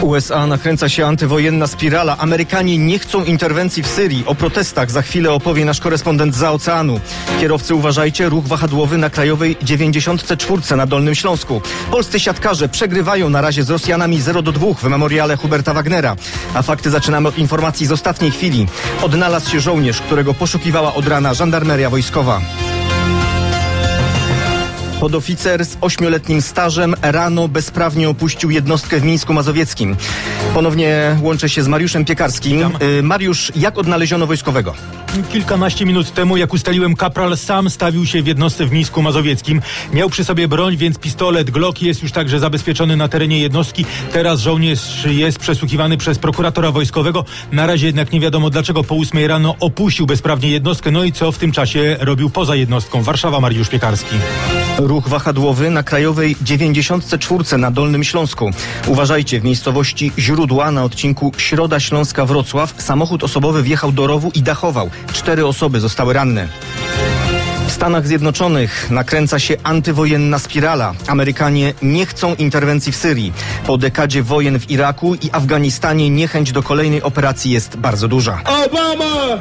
USA nakręca się antywojenna spirala. Amerykanie nie chcą interwencji w Syrii. O protestach za chwilę opowie nasz korespondent zza oceanu. Kierowcy, uważajcie, ruch wahadłowy na krajowej 94 na Dolnym Śląsku. Polscy siatkarze przegrywają na razie z Rosjanami 0-2 w memoriale Huberta Wagnera. A fakty zaczynamy od informacji z ostatniej chwili. Odnalazł się żołnierz, którego poszukiwała od rana żandarmeria wojskowa. Podoficer z 8-letnim stażem rano bezprawnie opuścił jednostkę w Mińsku Mazowieckim. Ponownie łączę się z Mariuszem Piekarskim. Mariusz, jak odnaleziono wojskowego? Kilkanaście minut temu, jak ustaliłem, kapral sam stawił się w jednostce w Mińsku Mazowieckim. Miał przy sobie broń, więc pistolet Glock jest już także zabezpieczony na terenie jednostki. Teraz żołnierz jest przesłuchiwany przez prokuratora wojskowego. Na razie jednak nie wiadomo, dlaczego po 8 rano opuścił bezprawnie jednostkę, no i co w tym czasie robił poza jednostką. Warszawa, Mariusz Piekarski. Ruch wahadłowy na krajowej 94 na Dolnym Śląsku. Uważajcie, w miejscowości Źródła na odcinku Środa Śląska-Wrocław samochód osobowy wjechał do rowu i dachował. 4 osoby zostały ranne. W Stanach Zjednoczonych nakręca się antywojenna spirala. Amerykanie nie chcą interwencji w Syrii. Po dekadzie wojen w Iraku i Afganistanie niechęć do kolejnej operacji jest bardzo duża. Obama!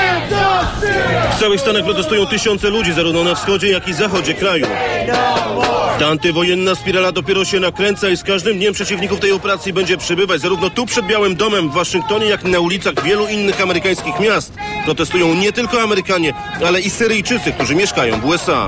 W całych Stanach protestują tysiące ludzi, zarówno na wschodzie, jak i zachodzie kraju. Ta antywojenna spirala dopiero się nakręca i z każdym dniem przeciwników tej operacji będzie przybywać. Zarówno tu przed Białym Domem w Waszyngtonie, jak i na ulicach wielu innych amerykańskich miast. Protestują nie tylko Amerykanie, ale i Syryjczycy, którzy mieszkają w USA.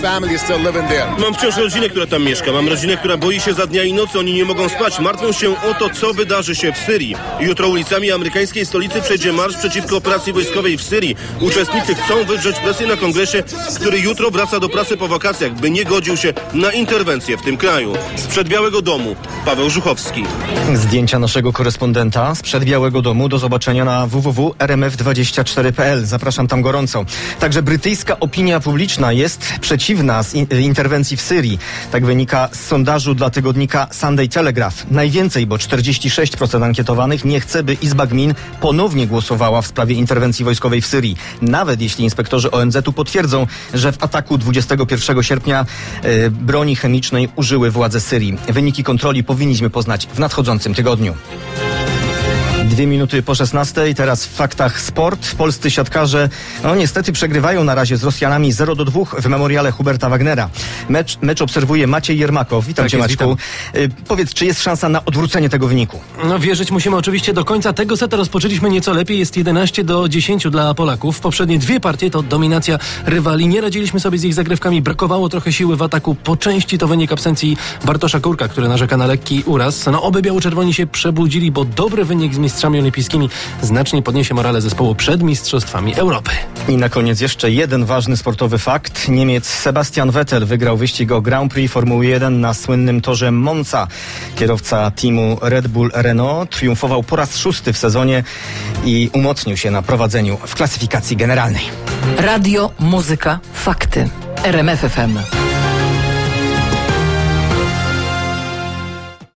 Mam wciąż rodzinę, która tam mieszka. Mam rodzinę, która boi się za dnia i nocy. Oni nie mogą spać. Martwią się o to, co wydarzy się w Syrii. Jutro ulicami amerykańskiej stolicy przejdzie marsz przeciwko operacji wojskowej w Syrii. Uczestnicy chcą wywrzeć presję na kongresie, który jutro wraca do pracy po wakacjach, by nie godził się na interwencję w tym kraju. Sprzed Białego Domu, Paweł Żuchowski. Zdjęcia naszego korespondenta sprzed Białego Domu do zobaczenia na www.rmf24.pl. Zapraszam tam gorąco. Także brytyjska opinia publiczna jest przeciwna interwencji w Syrii. Tak wynika z sondażu dla tygodnika Sunday Telegraph. Najwięcej, bo 46% ankietowanych nie chce, by Izba Gmin ponownie głosowała w sprawie interwencji wojskowej w Syrii. Nawet jeśli inspektorzy ONZ-u potwierdzą, że w ataku 21 sierpnia broni chemicznej użyły władze Syrii. Wyniki kontroli powinniśmy poznać w nadchodzącym tygodniu. 2 minuty po 16. Teraz w faktach sport. Polscy siatkarze niestety przegrywają na razie z Rosjanami 0-2 w memoriale Huberta Wagnera. Mecz obserwuje Maciej Jermakow. Witam cię, Maćku. Powiedz, czy jest szansa na odwrócenie tego wyniku? Wierzyć musimy oczywiście do końca. Tego seta rozpoczęliśmy nieco lepiej. Jest 11-10 dla Polaków. Poprzednie 2 partie to dominacja rywali. Nie radziliśmy sobie z ich zagrywkami. Brakowało trochę siły w ataku. Po części to wynik absencji Bartosza Kurka, który narzeka na lekki uraz. Oby biało-czerwoni się przebudzili, bo dobry wynik z mistrzami olimpijskimi znacznie podniesie morale zespołu przed Mistrzostwami Europy. I na koniec jeszcze jeden ważny sportowy fakt. Niemiec Sebastian Vettel wygrał wyścig o Grand Prix Formuły 1 na słynnym torze Monza. Kierowca teamu Red Bull Renault triumfował po raz 6 w sezonie i umocnił się na prowadzeniu w klasyfikacji generalnej. Radio, muzyka, fakty. RMF FM.